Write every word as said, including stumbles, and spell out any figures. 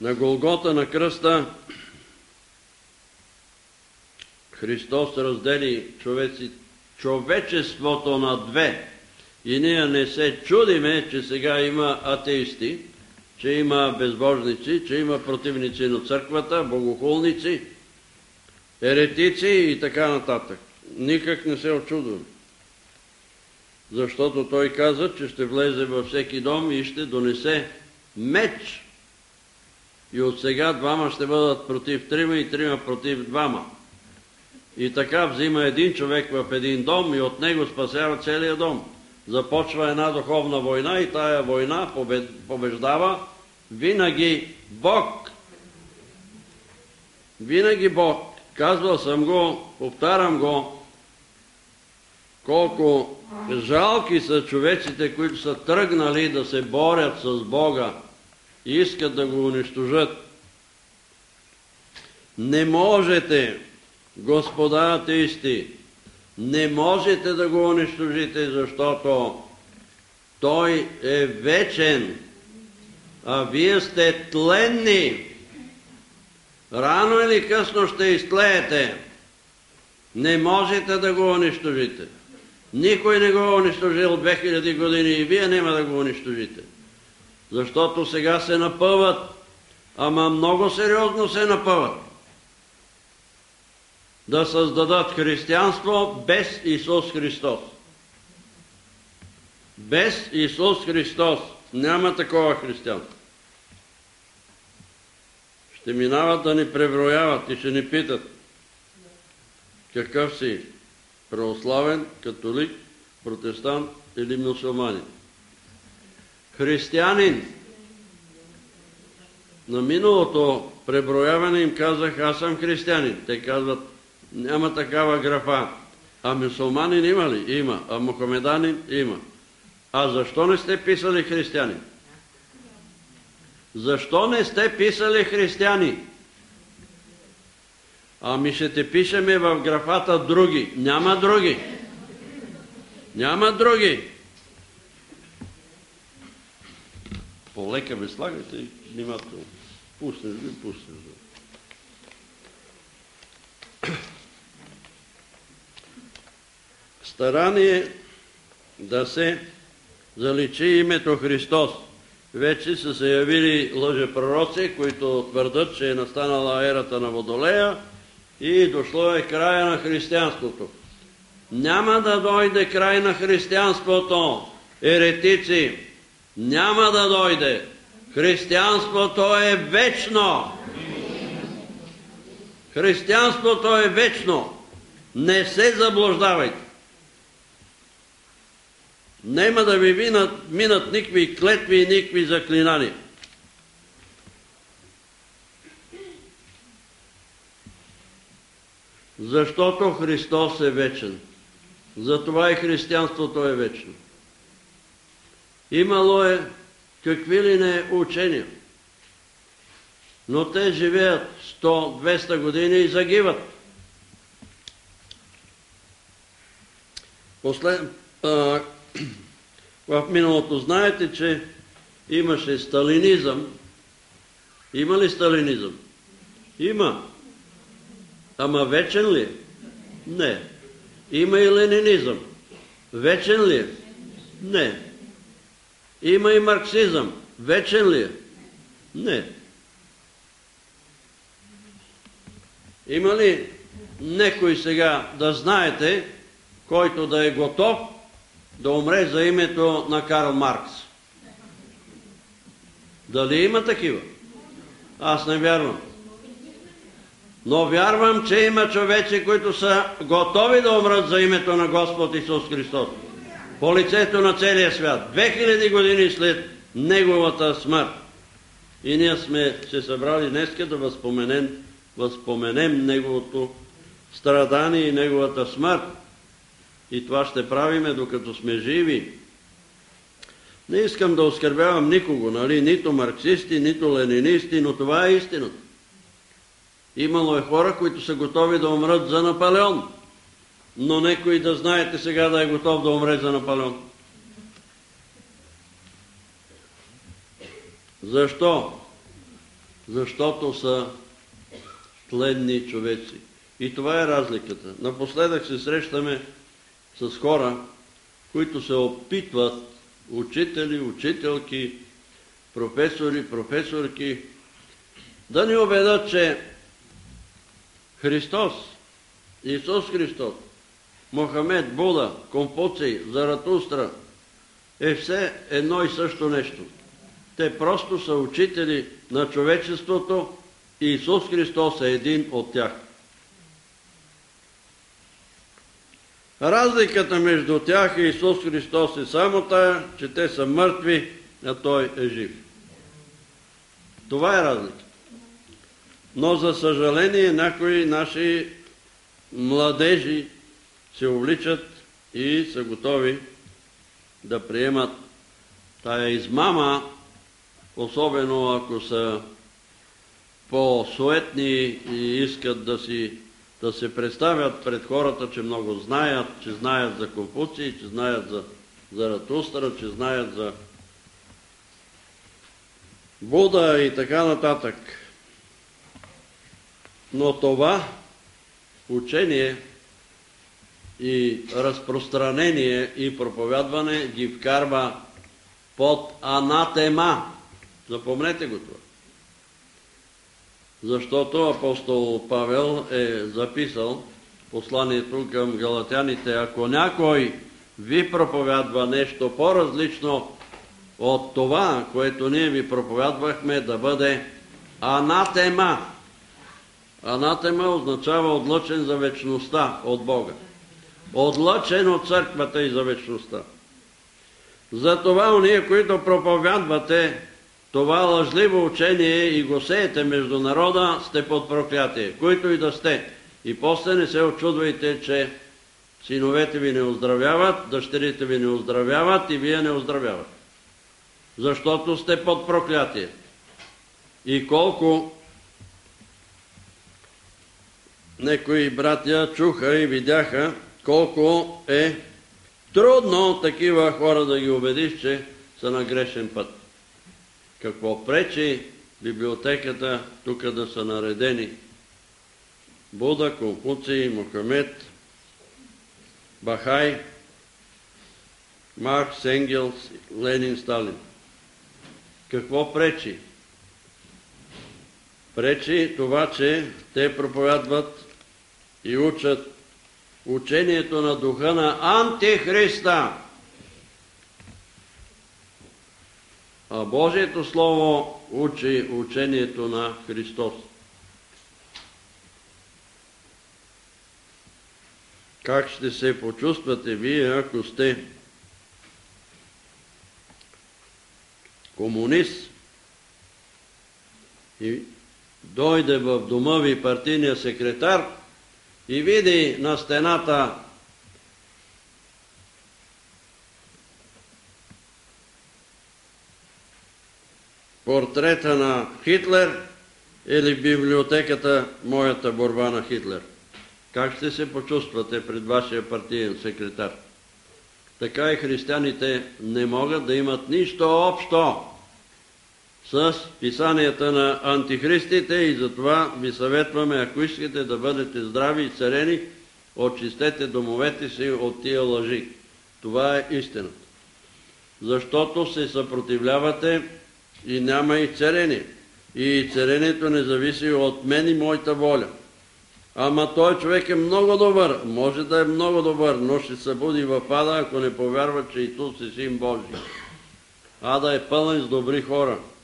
На Голгота, на кръста, Христос раздели човеци, човечеството на две. И ние не се чудиме, че сега има атеисти, че има безбожници, че има противници на църквата, богохулници, еретици и така нататък. Никак не се очудвам. Защото той каза, че ще влезе във всеки дом и ще донесе меч. И от сега двама ще бъдат против трима и трима против двама. И така взима един човек в един дом и от него спасява целия дом. Започва една духовна война и тая война побеждава винаги Бог. Винаги Бог. Казвал съм го, повтарям го, колко жалки са човеците, които са тръгнали да се борят с Бога и искат да го унищожат. Не можете, господа атеисти, не можете да го унищожите, защото той е вечен, а вие сте тленни. Рано или късно ще изтлеете. Не можете да го унищожите. Никой не го е унищожил две хиляди години и вие няма да го унищожите. Защото сега се напъват, ама много сериозно се напъват да създадат християнство без Исус Христос. Без Исус Христос няма такова християнство. Ще минават да ни преброяват и ще ни питат какъв си, православен, католик, протестант или мюсюлманин. Християнин. На миналото преброяване им казах, аз съм християнин. Те казват, няма такава графа. А мюсюлманин има ли? Има. А мухамеданин? Има. А защо не сте писали християнин? Защо не сте писали християни? Ами ще те пишеме в графата други. Няма други. Няма други. Полека ме слагайте и внимателно. Пуснеш ли, пуснеш ли. Старание да се заличи името Христос. Вече са се явили лъжепророци, които твърдат, че е настанала ерата на Водолея и дошло е края на християнството. Няма да дойде край на християнството, еретици. Няма да дойде. Християнството е вечно. Християнството е вечно. Не се заблуждавайте. Нема да ви минат, минат никакви клетви и никакви заклинания. Защото Христос е вечен. Затова и християнството е вечно. Имало е какви ли не учения, но те живеят сто-двеста години и загиват. Послед... А... В миналото знаете, че имаше сталинизъм. Има ли сталинизъм? Има. Ама вечен ли е? Не. Има и ленинизъм. Вечен ли е? Не. Има и марксизъм. Вечен ли е? Не. Има ли некой сега да знаете, който да е готов да умре за името на Карл Маркс? Дали има такива? Аз не вярвам. Но вярвам, че има човеци, които са готови да умрат за името на Господ Исус Христос. По лицето на целия свят. Две хиляди години след Неговата смърт. И ние сме се събрали днеска да възпоменем, възпоменем Неговото страдание и Неговата смърт. И това ще правиме докато сме живи. Не искам да оскърбявам никого, нали? Нито марксисти, нито ленинисти, но това е истината. Имало е хора, които са готови да умрат за Наполеон. Но некой да знаете сега да е готов да умре за Наполеон. Защо? защото са тленни човеци. И това е разликата. Напоследък се срещаме с хора, които се опитват, учители, учителки, професори, професорки, да ни убедят, че Христос, Исус Христос, Мохамед, Буда, Конфуций, Заратустра е все едно и също нещо. Те просто са учители на човечеството и Исус Христос е един от тях. Разликата между тях и Исус Христос е само тая, че те са мъртви, а Той е жив. Това е разлика. Но за съжаление някои наши младежи се увличат и са готови да приемат тая измама, особено ако са по-суетни и искат да, си, да се представят пред хората, че много знаят, че знаят за Конфуций, че знаят за Заратустра, че знаят за Буда и така нататък. Но това учение и разпространение и проповядване ги вкарва под анатема. Запомнете го това. Защото апостол Павел е записал посланието към галатяните: ако някой ви проповядва нещо по-различно от това, което ние ви проповядвахме, да бъде анатема. Анатема означава отлъчен за вечността от Бога. Отлъчен от църквата и за вечността. Затова уния, които проповядвате това лъжливо учение и го сеете между народа, сте под проклятие, които и да сте. И после не се очудвайте, че синовете ви не оздравяват, дъщерите ви не оздравяват и вие не оздравявате. Защото сте под проклятие. И колко некои братя чуха и видяха колко е трудно такива хора да ги убедиш, че са на грешен път. Какво пречи библиотеката тук да са наредени Буда, Конфуций, Мохамед, Бахай, Маркс, Енгелс, Ленин, Сталин? Какво пречи? Пречи това, че те проповядват и учат учението на духа на Антихриста. А Божието Слово учи учението на Христос. Как ще се почувствате вие, ако сте комунист и дойде в дома ви партийния секретар и види на стената портрета на Хитлер или библиотеката "Моята борба" на Хитлер? Как ще се почувствате пред вашия партиен секретар? Така и християните не могат да имат нищо общо с писанията на антихристите и затова ви съветваме, ако искате да бъдете здрави и царени, очистете домовете си от тия лъжи. Това е истината. Защото се съпротивлявате и няма и царение. И царението не зависи от мен и моята воля. Ама той човек е много добър, може да е много добър, но ще се буди в ада, ако не повярва, че Исус е Син Божий. Ада е пълен с добри хора.